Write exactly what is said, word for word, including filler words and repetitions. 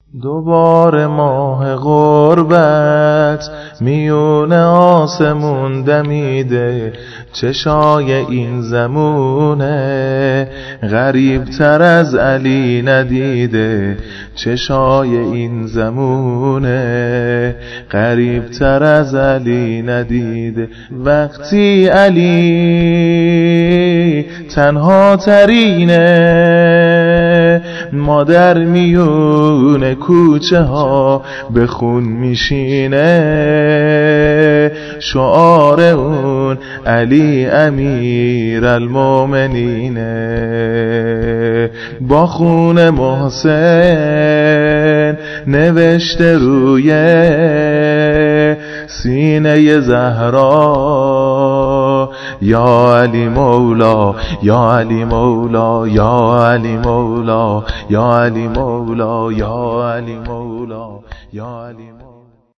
دوباره ماه غربت میون آسمون دمیده، چشای این زمونه غریب تر از علی ندیده. چشای این زمونه غریب تر از علی ندیده. وقتی علی تنها ترینه، مادر میونه کوچه ها به خون میشینه. شعار اون علی امیر المومنینه، با خون محسن نوشته روی سینه زهرا، یا علی مولا یا علی مولا یا علی مولا یا علی مولا یا علی مولا یا علی مولا.